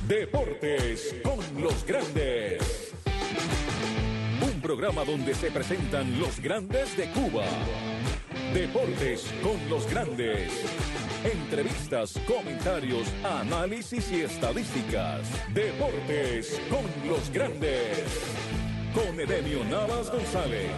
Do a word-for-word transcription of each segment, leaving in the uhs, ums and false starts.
Deportes con los grandes. Un programa donde se presentan los grandes de Cuba. Deportes con los grandes. Entrevistas, comentarios, análisis y estadísticas. Deportes con los grandes. Con Edemio Navas González.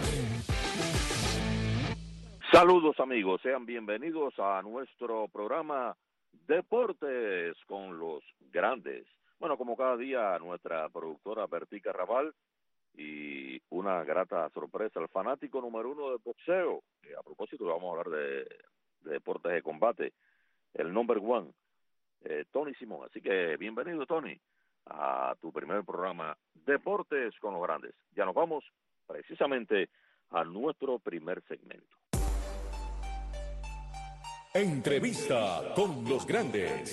Saludos amigos, sean bienvenidos a nuestro programa Deportes con los grandes. Bueno, como cada día, nuestra productora Bertica Raval y una grata sorpresa, el fanático número uno de boxeo. Que a propósito, vamos a hablar de, de deportes de combate, el number one, eh, Tony Simón. Así que bienvenido, Tony, a tu primer programa Deportes con los grandes. Ya nos vamos precisamente a nuestro primer segmento. Entrevista con los grandes.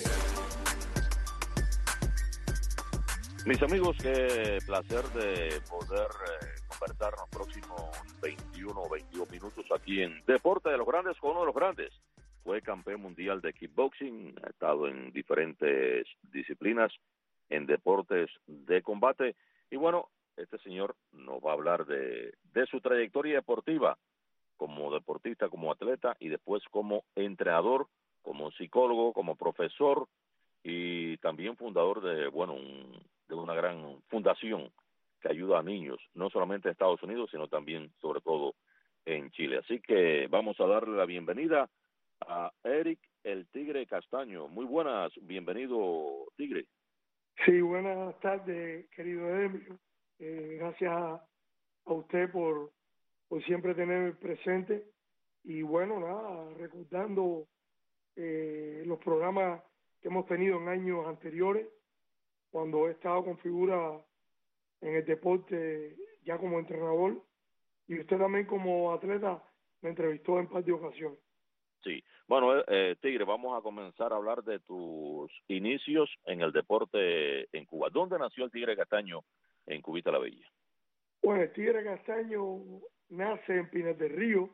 Mis amigos, qué placer de poder eh, conversar los próximos veintiuno o veintidós minutos aquí en Deporte de los Grandes con uno de los grandes. Fue campeón mundial de kickboxing, ha estado en diferentes disciplinas, en deportes de combate. Y bueno, este señor nos va a hablar de, de su trayectoria deportiva como deportista, como atleta y después como entrenador, como psicólogo, como profesor y también fundador de, bueno, un, de una gran fundación que ayuda a niños, no solamente en Estados Unidos, sino también, sobre todo, en Chile. Así que vamos a darle la bienvenida a Eric el Tigre Castaño. Muy buenas, bienvenido, Tigre. Sí, buenas tardes, querido Edemio. Eh, gracias a, a usted por por siempre tenerme presente y bueno, nada, recordando eh, los programas que hemos tenido en años anteriores, cuando he estado con figura en el deporte ya como entrenador, y usted también como atleta me entrevistó en par de ocasiones. Sí, bueno, eh, Tigre, vamos a comenzar a hablar de tus inicios en el deporte en Cuba. ¿Dónde nació el Tigre Castaño en Cubita la Bella? Bueno, el Tigre Castaño nace en Pinar del Río,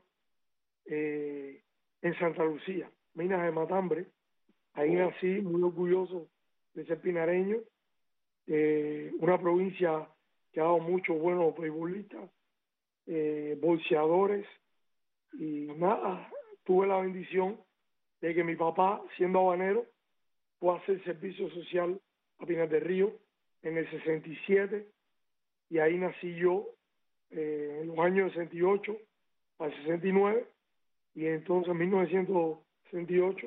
eh, en Santa Lucía, Minas de Matambre. Ahí Oh. nací, muy orgulloso de ser pinareño, eh, una provincia que ha dado muchos buenos beisbolistas, eh, boxeadores, y nada, tuve la bendición de que mi papá, siendo habanero, fue a hacer servicio social a Pinar del Río en el sesenta y siete, y ahí nací yo eh, en los años sesenta y ocho al sesenta y nueve, y entonces en mil novecientos sesenta y ocho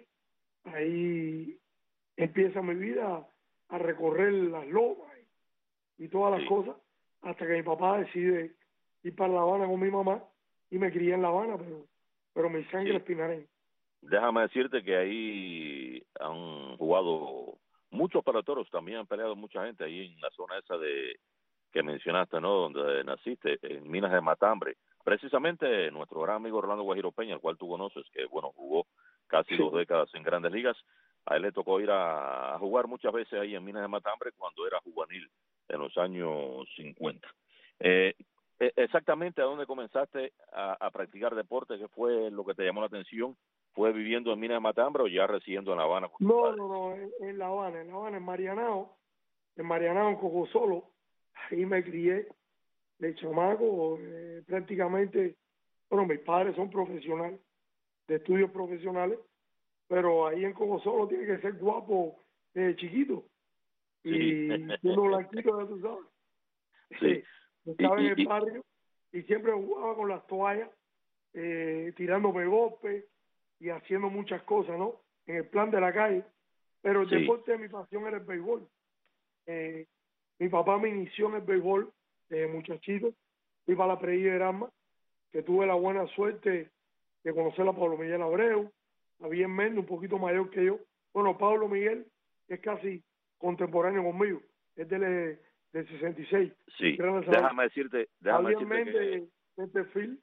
ahí empieza mi vida a recorrer las lomas y, y todas las Sí. cosas, hasta que mi papá decide ir para La Habana con mi mamá y me crié en La Habana, pero pero mi sangre Sí. es pinareña. Déjame decirte que ahí han jugado muchos peloteros, también han peleado mucha gente ahí en la zona esa de que mencionaste, ¿no? Donde naciste, en Minas de Matambre. Precisamente nuestro gran amigo Orlando Guajiro Peña, el cual tú conoces, que bueno, jugó casi Sí. dos décadas en Grandes Ligas. A él le tocó ir a, a jugar muchas veces ahí en Minas de Matambre cuando era juvenil, en los años cincuenta. Eh, eh, exactamente, ¿a dónde comenzaste a, a practicar deporte? ¿Qué fue lo que te llamó la atención? ¿Fue viviendo en Minas de Matambre o ya residiendo en La Habana con tus No, padres? no, no, en, en La Habana, en La Habana, en Marianao, en Marianao, en Cocosolo, ahí me crié de chamaco, eh, prácticamente, bueno, mis padres son profesionales, de estudios profesionales, pero ahí en Cocosolo tiene que ser guapo desde chiquito, Sí. y siendo blanquito, ya tú sabes. Sí. Estaba Y, en y, el y, barrio y siempre jugaba con las toallas, eh, tirándome golpes y haciendo muchas cosas, ¿no? En el plan de la calle. Pero el sí. deporte de mi pasión era el béisbol. Eh, mi papá me inició en el béisbol desde muchachito. Fui para la Predilla de Armas, que tuve la buena suerte de conocer a Pablo Miguel Abreu, a Bien Méndez, un poquito mayor que yo. Bueno, Pablo Miguel es casi contemporáneo conmigo, es del, del sesenta y seis. Sí, Gran déjame decirte, déjame Bien decirte que Méndez, este film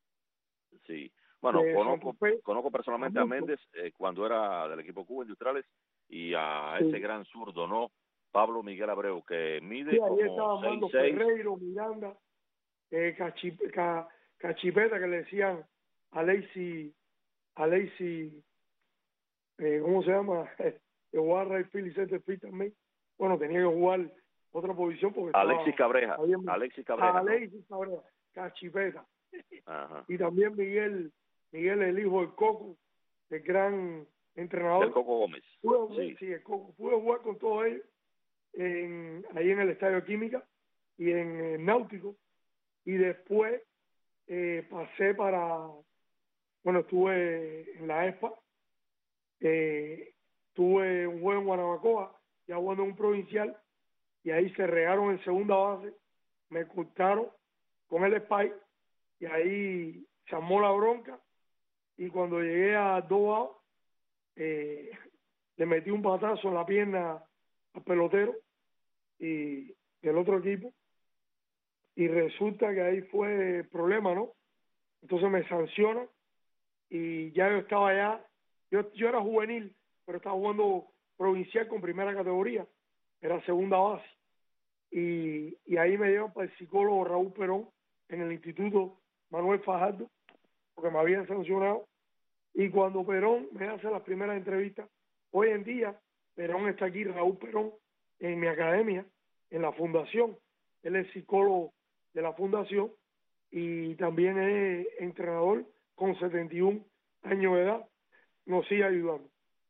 sí. Bueno, de Santa conozco Fe, conozco personalmente a Augusto. Méndez eh, cuando era del equipo Cuba Industriales y a Sí. ese gran zurdo, ¿no? Pablo Miguel Abreu, que mide Sí, ahí como estaba seis Armando seis. Ferreiro, Miranda, eh, Cachi- Ca- Cachipeta, que le decían a Lacey, a Lacey, eh, ¿cómo se llama? De Warray Philly Center Field también. bueno, tenía que jugar otra posición porque Alexis estaba, Cabreja, había, Alexis Cabreja, Alexis ¿no? Cabreja, Cachipeta. Ajá. Y también Miguel, Miguel el hijo del Coco, el gran entrenador. El Coco Gómez. Pude, sí. sí, el Coco. Pude jugar con todos ellos en, ahí en el Estadio de Química y en el Náutico. Y después eh, pasé para, bueno, estuve en la E S P A, eh, tuve un juego en Guanabacoa, ya jugando en un provincial, y ahí se regaron en segunda base, me cortaron con el Spike, y ahí se armó la bronca, y cuando llegué a dos outs, eh, le metí un batazo en la pierna al pelotero y del otro equipo, y resulta que ahí fue el problema, ¿no? Entonces me sancionan, y ya yo estaba allá, yo, yo era juvenil, pero estaba jugando provincial con primera categoría, era segunda base, y, y ahí me llevan para el psicólogo Raúl Perón en el Instituto Manuel Fajardo, porque me habían sancionado, y cuando Perón me hace las primeras entrevistas, hoy en día Perón está aquí, Raúl Perón, en mi academia, en la fundación, él es psicólogo de la fundación y también es entrenador con setenta y un años de edad, nos sigue ayudando.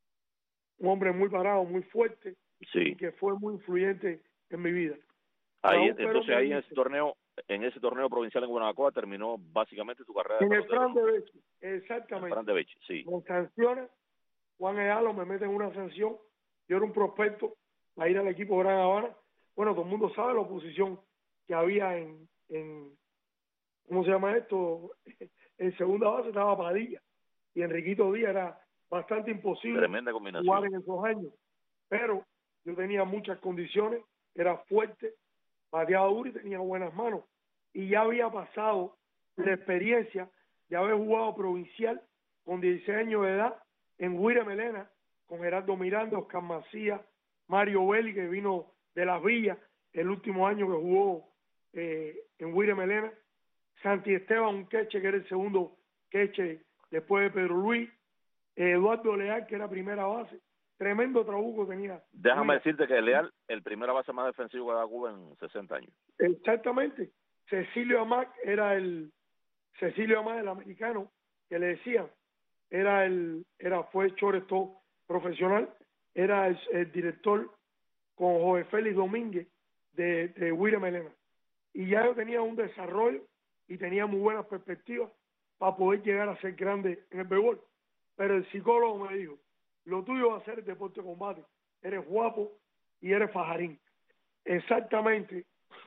Un hombre muy parado, muy fuerte, sí. y que fue muy influyente en mi vida. Ahí, Raúl entonces Perón ahí me en dice, ese torneo, en ese torneo provincial en Guanabacoa terminó básicamente tu carrera de en el pelotero. Fran de Beche, En exactamente. Fran de Beche, sí. Con sanciones, Juan Ayalo me mete en una sanción, yo era un prospecto para ir al equipo Gran Habana. Bueno, todo el mundo sabe la oposición que había en, en ¿cómo se llama esto? En segunda base estaba Padilla y Enriquito Díaz, era bastante imposible Tremenda combinación. jugar en esos años, pero yo tenía muchas condiciones, era fuerte, bateaba duro y tenía buenas manos, y ya había pasado la experiencia de haber jugado provincial con dieciséis años de edad en Guire Melena, con Gerardo Miranda, Oscar Macías, Mario Belli, que vino de Las Villas el último año que jugó eh, en Guire Melena, Santi Esteban, un queche que era el segundo queche después de Pedro Luis, eh, Eduardo Leal, que era primera base, tremendo trabuco tenía. Déjame Luis. decirte que Leal, el primera base más defensivo que da Cuba en sesenta años. Exactamente. Cecilio Amac era el Cecilio Amac, el americano, que le decían, era el, era, fue shortstop profesional, era el, el director con José Félix Domínguez de, de Guire Melena. Y ya yo tenía un desarrollo y tenía muy buenas perspectivas para poder llegar a ser grande en el béisbol. Pero el psicólogo me dijo, lo tuyo va a ser el deporte de combate, eres guapo y eres fajarín. Exactamente,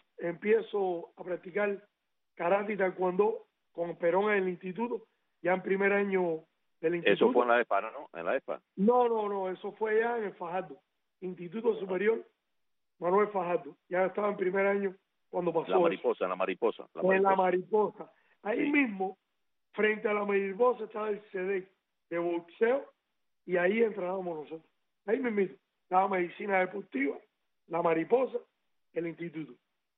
empiezo a practicar karate y taekwondo con Perón en el instituto, ya en primer año del instituto. Eso fue en la E S P A, ¿no? En la E S P A. No, no, no, eso fue ya en el Fajardo, Instituto Superior Manuel Fajardo. Ya estaba en primer año cuando pasó La mariposa, eso. en la mariposa. La En mariposa. la mariposa. Ahí Sí. mismo, frente a la mariposa, estaba el C D de boxeo y ahí entrenábamos nosotros. Ahí mismo, la medicina deportiva, la mariposa, el instituto.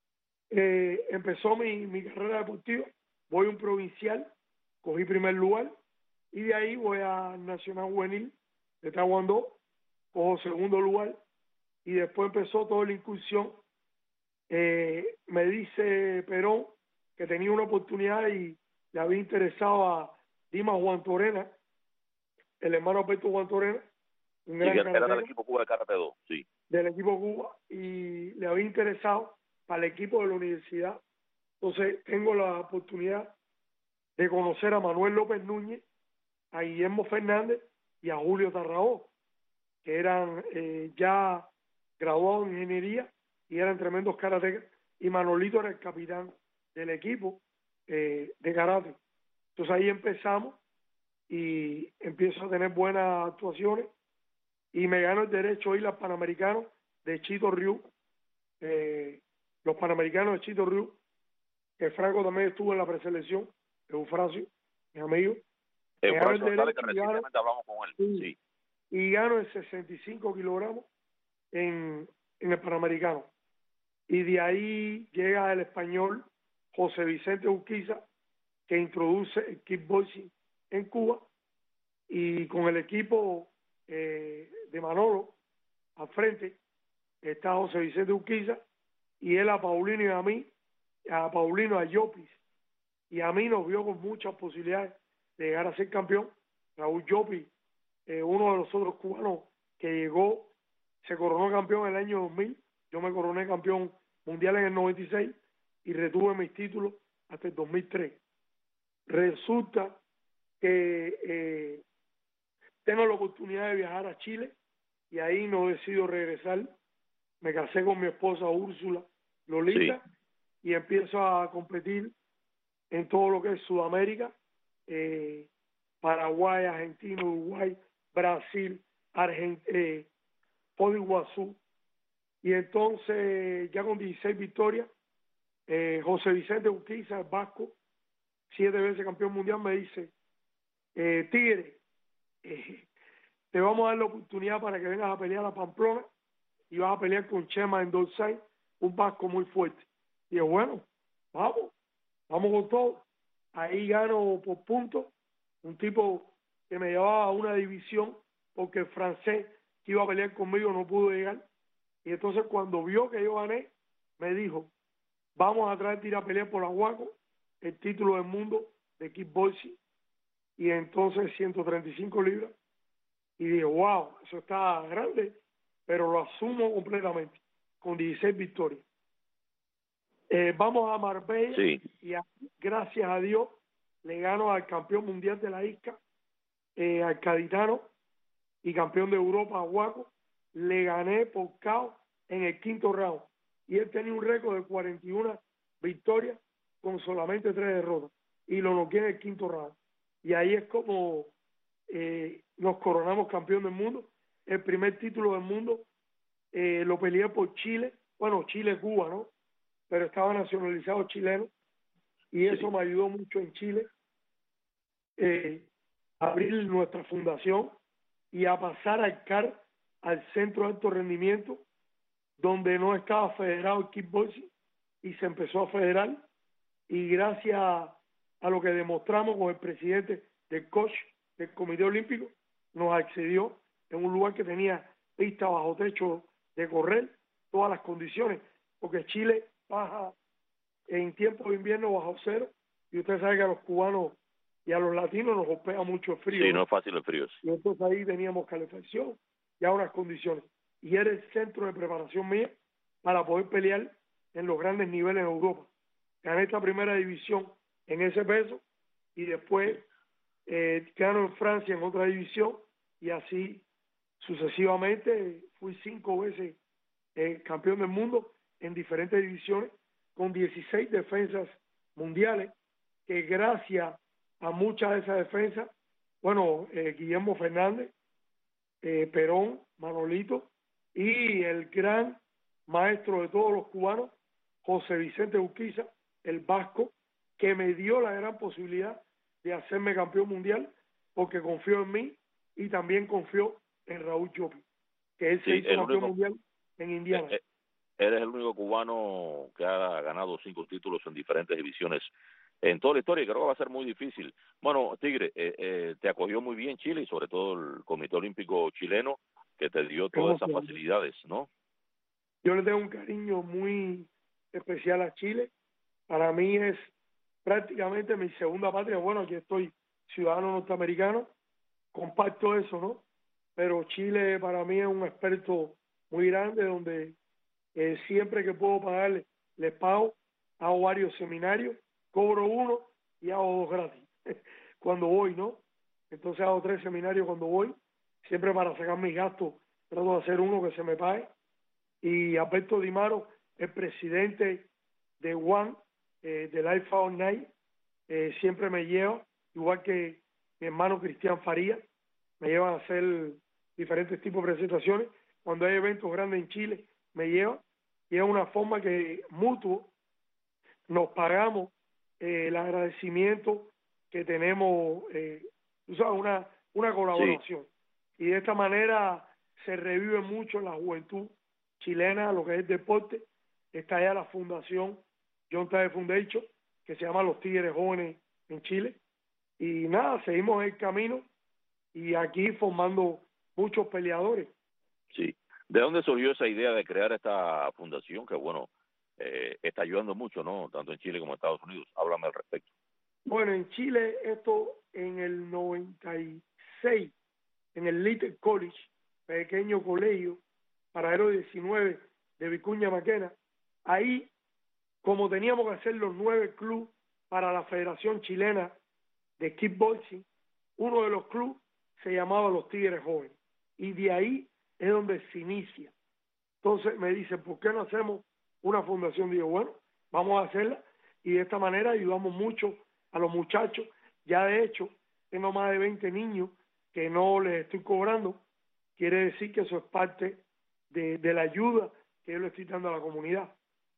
Eh, empezó mi, mi carrera deportiva, voy a un provincial, cogí primer lugar y de ahí voy a Nacional Juvenil de Taekwondo, cojo segundo lugar y después empezó toda la incursión. Eh, me dice Perón que tenía una oportunidad y le había interesado a Dimas Juan Torena, el hermano Alberto Juan Torena, un gran Sí, era karateka del equipo Cuba de Karate dos, sí. del equipo Cuba, y le había interesado para el equipo de la universidad. Entonces tengo la oportunidad de conocer a Manuel López Núñez, a Guillermo Fernández y a Julio Tarrao, que eran eh, ya graduados en ingeniería y eran tremendos karatecas, y Manolito era el capitán del equipo eh, de karate. Entonces ahí empezamos y empiezo a tener buenas actuaciones y me gano el derecho a ir al Panamericano de Chito Ryu, eh, los Panamericanos de Chito Ryu, que Franco también estuvo en la preselección, Eufrasio, mi amigo. Eufrasio González, que recientemente hablamos con él, sí, sí. Y gano en sesenta y cinco kilogramos en, en el Panamericano. Y de ahí llega el español José Vicente Urquiza, que introduce el kickboxing en Cuba, y con el equipo eh, de Manolo al frente, está José Vicente Urquiza, y él a Paulino y a mí, a Paulino, a Llopis, y a mí nos vio con muchas posibilidades de llegar a ser campeón. Raúl Llopis, eh, uno de los otros cubanos que llegó, se coronó campeón en el año dos mil, yo me coroné campeón mundial en el noventa y seis y retuve mis títulos hasta el dos mil tres. Resulta que eh, tengo la oportunidad de viajar a Chile y ahí no decido regresar. Me casé con mi esposa Úrsula Lolita, sí, y empiezo a competir en todo lo que es Sudamérica, eh, Paraguay, Argentina, Uruguay, Brasil, Argentina, eh, Foz de Iguazú. Y entonces ya con dieciséis victorias, eh, José Vicente Urquiza, el vasco, siete veces campeón mundial, me dice, eh, Tigre, eh, te vamos a dar la oportunidad para que vengas a pelear a Pamplona y vas a pelear con Chema en Dorsay, un vasco muy fuerte. Y yo, bueno, vamos, vamos con todo. Ahí gano por puntos, un tipo que me llevaba a una división porque el francés que iba a pelear conmigo no pudo llegar. Y entonces cuando vio que yo gané, me dijo, vamos a traerte ir a pelear por Aguaco, el título del mundo de kickboxing, y entonces ciento treinta y cinco libras. Y dije, wow, eso está grande, pero lo asumo completamente, con dieciséis victorias. Eh, vamos a Marbella, sí, y a, gracias a Dios le gano al campeón mundial de la isca, eh, al Caditano, y campeón de Europa, a Aguaco. Le gané por K O en el quinto round, y él tenía un récord de cuarenta y una victorias con solamente tres derrotas, y lo noqueé en el quinto round. Y ahí es como eh, nos coronamos campeón del mundo. El primer título del mundo eh, lo peleé por Chile, bueno, Chile-Cuba, ¿no? Pero estaba nacionalizado chileno, y eso sí me ayudó mucho en Chile, eh, a abrir nuestra fundación y a pasar al C A R, al Centro de Alto Rendimiento, donde no estaba federado el kickboxing, y se empezó a federar, y gracias a lo que demostramos con el presidente del coach del Comité Olímpico, nos accedió en un lugar que tenía pista bajo techo de correr, todas las condiciones, porque Chile baja en tiempo de invierno bajo cero, y usted sabe que a los cubanos y a los latinos nos golpea mucho el frío. Sí, no es fácil el frío. Y entonces ahí teníamos calefacción y a unas condiciones. Y era el centro de preparación mía para poder pelear en los grandes niveles en Europa. Gané esta primera división en ese peso, y después eh, gano en Francia en otra división, y así sucesivamente. Fui cinco veces eh, campeón del mundo en diferentes divisiones, con dieciséis defensas mundiales, que gracias a muchas de esas defensas, bueno, eh, Guillermo Fernández, eh, Perón, Manolito, y el gran maestro de todos los cubanos, José Vicente Urquiza, el vasco, que me dio la gran posibilidad de hacerme campeón mundial, porque confió en mí y también confió en Raúl Llopis, que él se sí, hizo campeón único, mundial en Indiana. Eh, eres el único cubano que ha ganado cinco títulos en diferentes divisiones en toda la historia, y creo que va a ser muy difícil. Bueno, Tigre, eh, eh, te acogió muy bien Chile, y sobre todo el Comité Olímpico chileno, que te dio todas esas facilidades, ¿no? Yo le tengo un cariño muy especial a Chile. Para mí es prácticamente mi segunda patria. Bueno, aquí estoy ciudadano norteamericano, comparto eso, ¿no? Pero Chile para mí es un experto muy grande, donde eh, siempre que puedo pagarle, les pago. Hago varios seminarios, cobro uno y hago dos gratis cuando voy, ¿no? Entonces hago tres seminarios cuando voy, siempre para sacar mis gastos, trato de hacer uno que se me pague. Y Alberto Di Maro, el presidente de One, eh, de Life Out Night, eh, siempre me lleva, igual que mi hermano Cristian Faría, me llevan a hacer diferentes tipos de presentaciones. Cuando hay eventos grandes en Chile, me llevan, y es una forma que mutuo nos pagamos eh, el agradecimiento que tenemos, eh, tú sabes, una, una colaboración. Sí. Y de esta manera se revive mucho en la juventud chilena lo que es deporte. Está allá la fundación John Tae Foundation, que se llama Los Tigres Jóvenes en Chile. Y nada, seguimos el camino, y aquí formando muchos peleadores. Sí. ¿De dónde surgió esa idea de crear esta fundación que, bueno, eh, está ayudando mucho, ¿no? Tanto en Chile como en Estados Unidos. Háblame al respecto. Bueno, en Chile esto en el noventa y seis, en el Little College, pequeño colegio para héroe diecinueve de Vicuña Maquena, ahí, como teníamos que hacer los nueve clubes para la Federación Chilena de Kickboxing, uno de los clubes se llamaba Los Tigres Jóvenes, y de ahí es donde se inicia. Entonces me dicen, ¿por qué no hacemos una fundación? Digo, bueno, vamos a hacerla, y de esta manera ayudamos mucho a los muchachos. Ya de hecho, tengo más de veinte niños que no les estoy cobrando. Quiere decir que eso es parte de, de la ayuda que yo le estoy dando a la comunidad.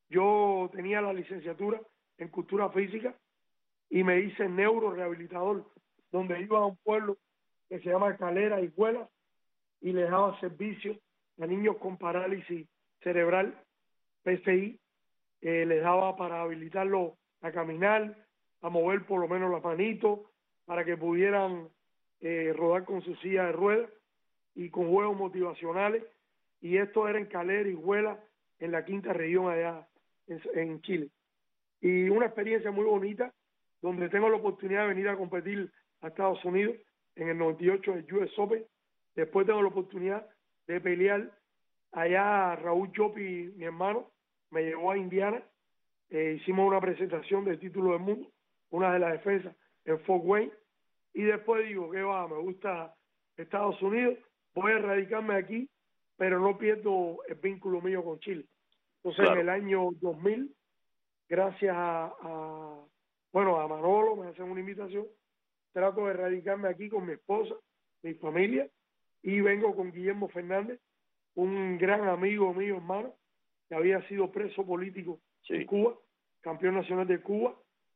Yo tenía la licenciatura en cultura física y me hice neurorehabilitador, donde iba a un pueblo que se llama Calera y Huela y les daba servicio a niños con parálisis cerebral, P C I, eh, les daba para habilitarlos a caminar, a mover por lo menos las manitos, para que pudieran eh, rodar con su silla de ruedas, y con juegos motivacionales. Y esto era en Calera y Huela, en la quinta región allá en, en Chile. Y una experiencia muy bonita, donde tengo la oportunidad de venir a competir a Estados Unidos en el noventa y ocho del U S Open. Después tengo la oportunidad de pelear allá. Raúl Chopi, mi hermano, me llevó a Indiana. Eh, hicimos una presentación del título del mundo, una de las defensas en Fort Wayne, y después digo, ¿qué va? Me gusta Estados Unidos, voy a radicarme aquí, pero no pierdo el vínculo mío con Chile. Entonces, claro, en el año dos mil, gracias a, a bueno, a Manolo, me hacen una invitación, trato de radicarme aquí con mi esposa, mi familia, y vengo con Guillermo Fernández, un gran amigo mío, hermano, que había sido preso político sí. en Cuba, campeón nacional de Cuba,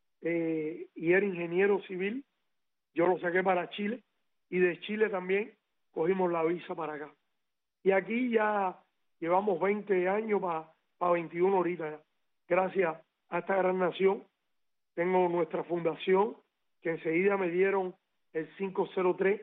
eh, y era ingeniero civil. Yo lo saqué para Chile, y de Chile también cogimos la visa para acá. Y aquí ya llevamos veinte años para pa veintiuno ahorita ya. Gracias a esta gran nación, tengo nuestra fundación, que enseguida me dieron el cinco cero tres,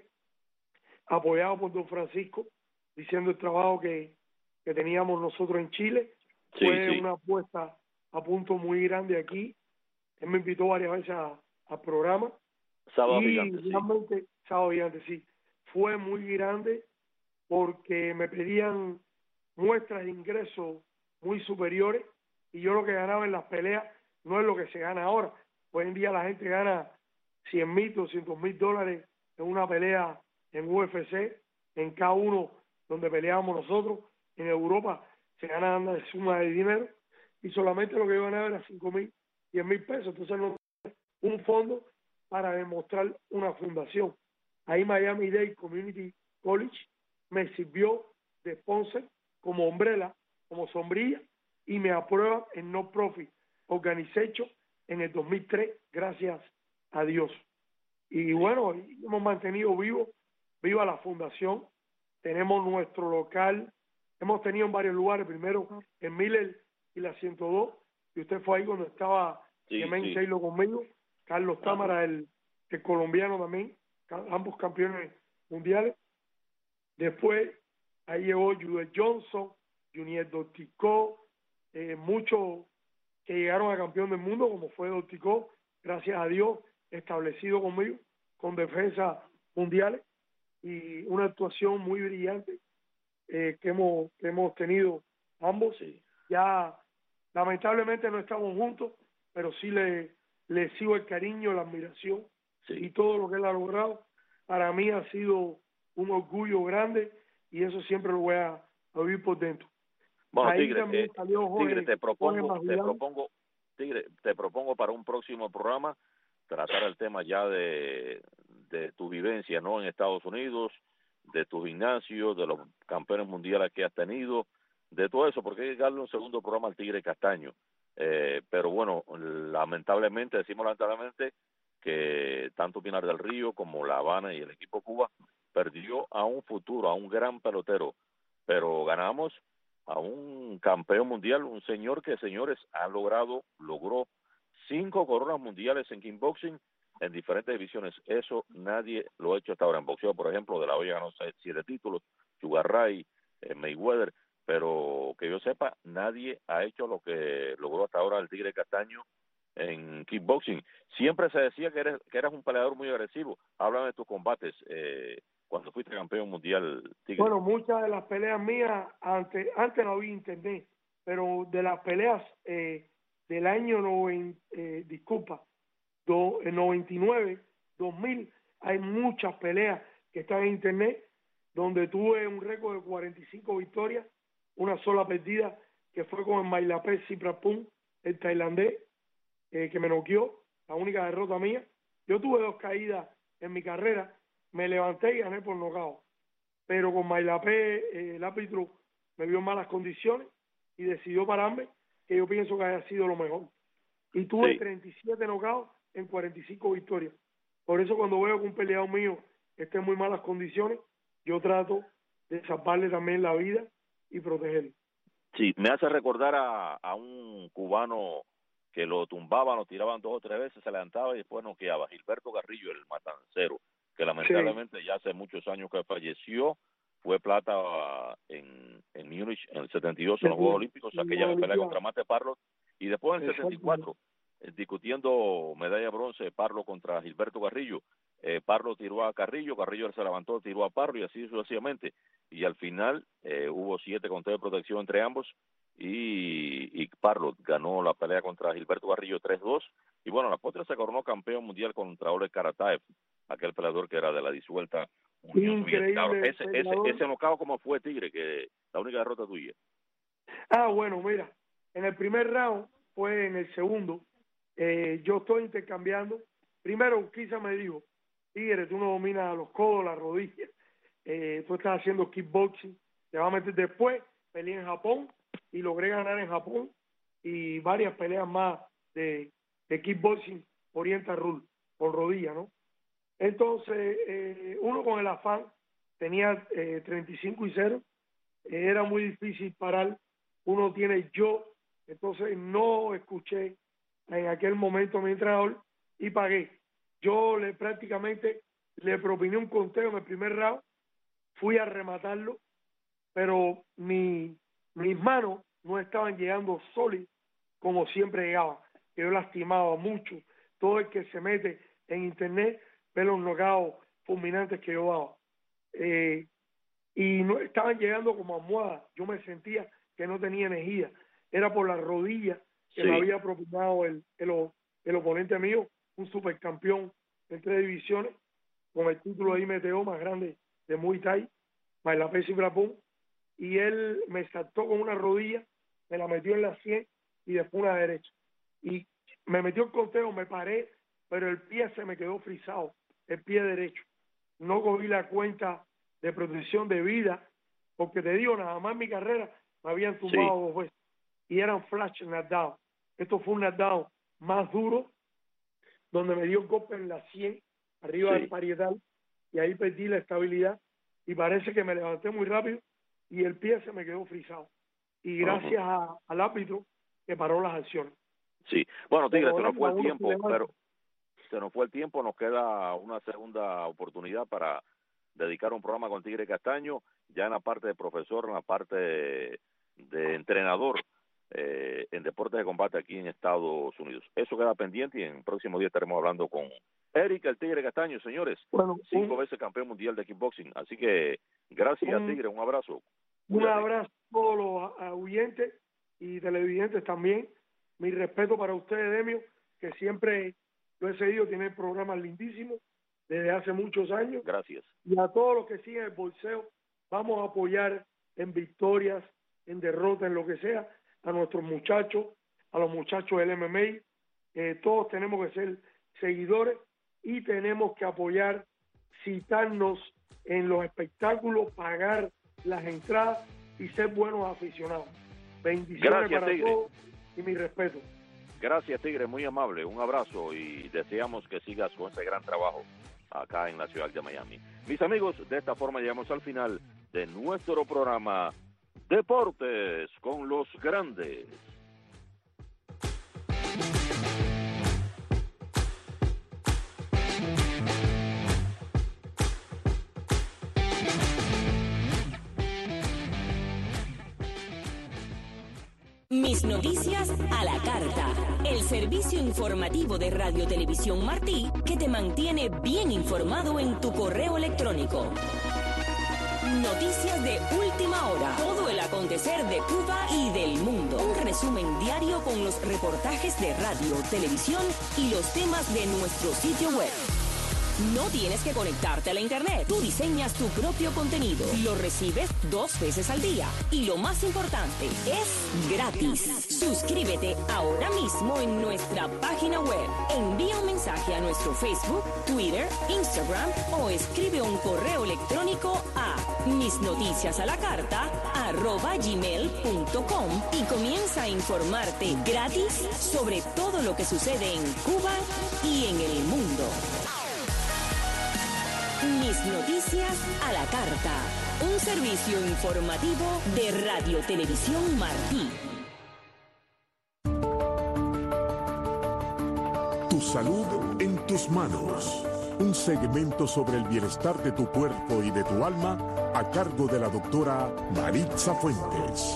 apoyado por don Francisco, diciendo el trabajo que, que teníamos nosotros en Chile. Sí, Fue sí. una apuesta a punto muy grande aquí. Él me invitó varias veces al programa. Sábado y Gigante, realmente, sí. Sábado Gigante, sí. Fue muy grande porque me pedían muestras de ingresos muy superiores, y yo lo que ganaba en las peleas no es lo que se gana ahora. Hoy en día la gente gana cien mil, doscientos mil dólares en una pelea en U F C, en K uno donde peleábamos nosotros. En Europa se ganan de suma de dinero, y solamente lo que yo ganaba era cinco mil, diez mil pesos. Entonces no un fondo para demostrar una fundación. Ahí Miami-Dade Community College me sirvió de sponsor como umbrella, como sombrilla, y me aprueban en No Profit Organization en el dos mil tres, gracias a Dios. Y bueno, hemos mantenido vivo, viva la fundación. Tenemos nuestro local, hemos tenido en varios lugares, primero en Miller y la ciento dos, y usted fue ahí cuando estaba sí, sí. Taylor conmigo, Carlos Támara, el, el colombiano también, ambos campeones mundiales. Después ahí llegó Judith Johnson, Junior Dorticó, eh, muchos que llegaron a campeón del mundo, como fue Dorticó, gracias a Dios, establecido conmigo, con defensas mundiales, y una actuación muy brillante eh, que hemos que hemos tenido ambos. Sí. Ya lamentablemente no estamos juntos, pero sí le, le sigo el cariño, la admiración sí. y todo lo que él ha logrado. Para mí ha sido un orgullo grande, y eso siempre lo voy a, a vivir por dentro. Bueno, Ahí Tigre, eh, Jorge, Tigre, te propongo, te propongo, Tigre, te propongo para un próximo programa tratar el tema ya de, de tu vivencia, ¿no? En Estados Unidos, de tu gimnasio, de los campeones mundiales que has tenido, de todo eso, porque hay que darle un segundo programa al Tigre Castaño. Eh, pero bueno, lamentablemente, decimos lamentablemente, que tanto Pinar del Río como La Habana y el equipo Cuba perdió a un futuro, a un gran pelotero, pero ganamos a un campeón mundial, un señor que, señores, ha logrado, logró cinco coronas mundiales en kickboxing en diferentes divisiones. Eso nadie lo ha hecho hasta ahora. En boxeo, por ejemplo, De La Hoya ganó siete títulos, Sugar Ray, eh, Mayweather, pero que yo sepa, nadie ha hecho lo que logró hasta ahora el Tigre Castaño en kickboxing. Siempre se decía que eres, que eras un peleador muy agresivo. Háblame de tus combates eh, cuando fuiste campeón mundial, Tigre. Bueno, muchas de las peleas mías, antes, antes no había internet, pero de las peleas eh, del año noventa, eh, disculpa, do, eh, noventa y nueve, dos mil, hay muchas peleas que están en internet, donde tuve un récord de cuarenta y cinco victorias, una sola perdida, que fue con el Mailapé Siprapum, el tailandés, eh, que me noqueó, la única derrota mía. Yo tuve dos caídas en mi carrera, me levanté y gané por nocaut, pero con Mailapé eh, el árbitro me vio en malas condiciones y decidió pararme, que yo pienso que haya sido lo mejor. Y tuve sí. treinta y siete knockouts en cuarenta y cinco victorias. Por eso cuando veo que un peleador mío está en muy malas condiciones, yo trato de salvarle también la vida y protegerlo. Sí, me hace recordar a, a un cubano que lo tumbaban, lo tiraban dos o tres veces, se levantaba y después noqueaba, Gilberto Carrillo, el matancero, que lamentablemente sí. ya hace muchos años que falleció, fue plata en, en Múnich en el setenta y dos en los Juegos Olímpicos, aquella no, pelea contra Mate Parlo, y después en el setenta y cuatro, eh, discutiendo medalla de bronce, Parlo contra Gilberto Carrillo, eh, Parlo tiró a Carrillo, Carrillo se levantó, tiró a Parlo y así sucesivamente, y al final eh, hubo siete conteos de protección entre ambos, y, y Parlo ganó la pelea contra Gilberto Carrillo tres dos, y bueno, la postre se coronó campeón mundial contra Oleg Karataev, aquel peleador que era de la disuelta Unión Soviética. Ese, ese, ese nocao, ¿cómo fue, Tigre? Que la única derrota tuya. Ah, bueno, mira, en el primer round fue en el segundo, eh, yo estoy intercambiando, primero Kisa me dijo, Tigre, tú no dominas los codos, las rodillas, eh, tú estás haciendo kickboxing, te vas a meter después, peleé en Japón y logré ganar en Japón y varias peleas más de, de kickboxing Oriental Rule, con rodilla, ¿no? Entonces, eh, uno con el afán, tenía eh, treinta y cinco y cero, eh, era muy difícil parar, uno tiene yo, entonces no escuché en aquel momento a mi entrenador y pagué. Yo le prácticamente le propiné un conteo en el primer round, fui a rematarlo, pero mi, mis manos no estaban llegando sólidas como siempre llegaban, que yo lastimaba mucho. Todo el que se mete en internet ve los knockouts fulminantes que yo daba. Eh, y no estaban llegando como almohadas. Yo me sentía que no tenía energía. Era por las rodillas que sí. me había propinado el, el, el oponente mío, un supercampeón en tres divisiones, con el título de I M T O más grande de Muay Thai, Mailapé Siprapum, y él me saltó con una rodilla, me la metió en la sien y después una derecha. Y me metió el conteo, me paré, pero el pie se me quedó frisado, el pie derecho. No cogí la cuenta de protección de vida, porque te digo, nada más en mi carrera me habían tumbado sí. dos veces, y eran flash knockdown. Esto fue un knockdown más duro, donde me dio un golpe en la sien, arriba sí. del parietal, y ahí perdí la estabilidad, y parece que me levanté muy rápido, y el pie se me quedó frisado. Y gracias uh-huh. a, al árbitro que paró las acciones. Sí, bueno, Tigre, se nos fue el tiempo, pero se nos fue el tiempo, nos queda una segunda oportunidad para dedicar un programa con Tigre Castaño, ya en la parte de profesor, en la parte de, de entrenador eh, en deportes de combate aquí en Estados Unidos. Eso queda pendiente y en el próximo día estaremos hablando con Eric el Tigre Castaño, señores, bueno, cinco un, veces campeón mundial de kickboxing. Así que gracias, un, Tigre, un abrazo. Un Cuídate. abrazo a todos los oyentes y televidentes también. Mi respeto para ustedes, Demio, que siempre lo he seguido, tiene programas lindísimos desde hace muchos años. Gracias. Y a todos los que siguen el boxeo, vamos a apoyar en victorias, en derrotas, en lo que sea, a nuestros muchachos, a los muchachos del M M A. Eh, todos tenemos que ser seguidores y tenemos que apoyar, citarnos en los espectáculos, pagar las entradas y ser buenos aficionados. Bendiciones Gracias, para Tigre. todos y mi respeto. Gracias, Tigre, muy amable. Un abrazo y deseamos que sigas con ese gran trabajo acá en la ciudad de Miami. Mis amigos, de esta forma llegamos al final de nuestro programa Deportes con los Grandes. Mis noticias a la carta. El servicio informativo de Radio Televisión Martí que te mantiene bien informado en tu correo electrónico. Noticias de última hora. Todo el acontecer de Cuba y del mundo. Un resumen diario con los reportajes de radio, televisión y los temas de nuestro sitio web. No tienes que conectarte a la internet. Tú diseñas tu propio contenido. Lo recibes dos veces al día. Y lo más importante, es gratis. Suscríbete ahora mismo en nuestra página web. Envía un mensaje a nuestro Facebook, Twitter, Instagram o escribe un correo electrónico a misnoticiasalacarta arroba gmail punto com y comienza a informarte gratis sobre todo lo que sucede en Cuba y en el mundo. Mis noticias a la carta. Un servicio informativo de Radio Televisión Martí. Tu salud en tus manos. Un segmento sobre el bienestar de tu cuerpo y de tu alma a cargo de la doctora Maritza Fuentes.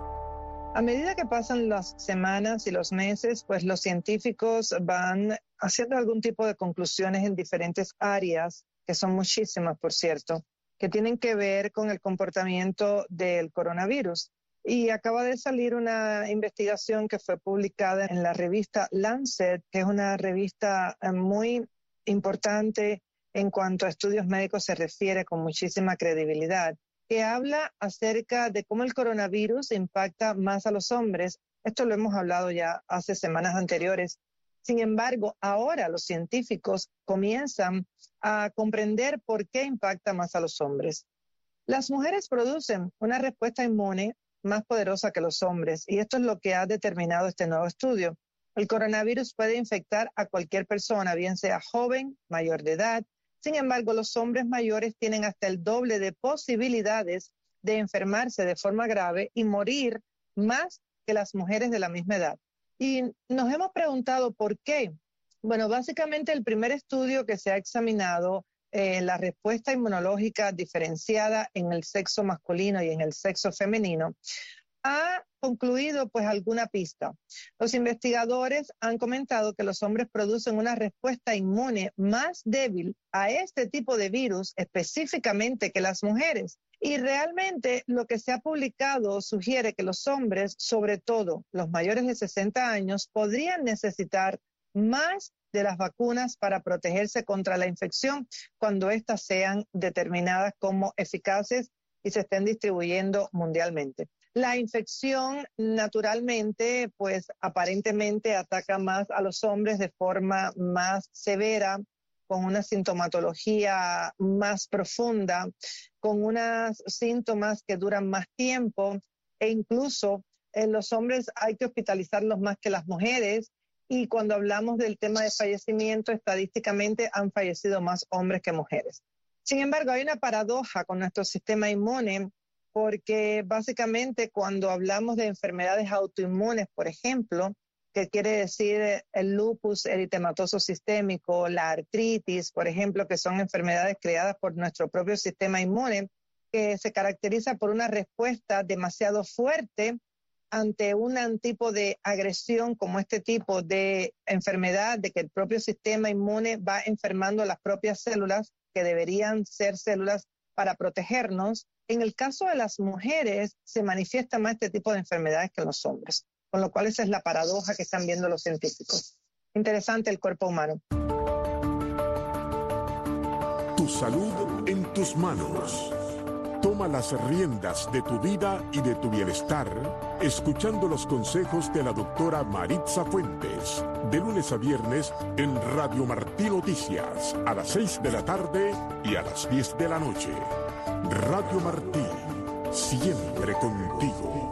A medida que pasan las semanas y los meses, pues los científicos van haciendo algún tipo de conclusiones en diferentes áreas, que son muchísimas, por cierto, que tienen que ver con el comportamiento del coronavirus. Y acaba de salir una investigación que fue publicada en la revista Lancet, que es una revista muy importante en cuanto a estudios médicos se refiere, con muchísima credibilidad, que habla acerca de cómo el coronavirus impacta más a los hombres. Esto lo hemos hablado ya hace semanas anteriores. Sin embargo, ahora los científicos comienzan a comprender por qué impacta más a los hombres. Las mujeres producen una respuesta inmune más poderosa que los hombres, y esto es lo que ha determinado este nuevo estudio. El coronavirus puede infectar a cualquier persona, bien sea joven, mayor de edad. Sin embargo, los hombres mayores tienen hasta el doble de posibilidades de enfermarse de forma grave y morir más que las mujeres de la misma edad. Y nos hemos preguntado por qué. Bueno, básicamente el primer estudio que se ha examinado eh, la respuesta inmunológica diferenciada en el sexo masculino y en el sexo femenino ha concluido pues alguna pista. Los investigadores han comentado que los hombres producen una respuesta inmune más débil a este tipo de virus específicamente que las mujeres. Y realmente lo que se ha publicado sugiere que los hombres, sobre todo los mayores de sesenta años, podrían necesitar más de las vacunas para protegerse contra la infección cuando éstas sean determinadas como eficaces y se estén distribuyendo mundialmente. La infección naturalmente, pues aparentemente ataca más a los hombres de forma más severa, con una sintomatología más profunda, con unos síntomas que duran más tiempo, e incluso en los hombres hay que hospitalizarlos más que las mujeres, y cuando hablamos del tema de fallecimiento, estadísticamente han fallecido más hombres que mujeres. Sin embargo, hay una paradoja con nuestro sistema inmune, porque básicamente cuando hablamos de enfermedades autoinmunes, por ejemplo, que quiere decir el lupus eritematoso sistémico, la artritis, por ejemplo, que son enfermedades creadas por nuestro propio sistema inmune, que se caracteriza por una respuesta demasiado fuerte ante un tipo de agresión como este tipo de enfermedad, de que el propio sistema inmune va enfermando las propias células, que deberían ser células para protegernos. En el caso de las mujeres se manifiesta más este tipo de enfermedades que en los hombres, con lo cual esa es la paradoja que están viendo los científicos. Interesante el cuerpo humano. Tu salud en tus manos. Toma las riendas de tu vida y de tu bienestar, escuchando los consejos de la doctora Maritza Fuentes, de lunes a viernes en Radio Martí Noticias, a las seis de la tarde y a las diez de la noche. Radio Martí, siempre contigo.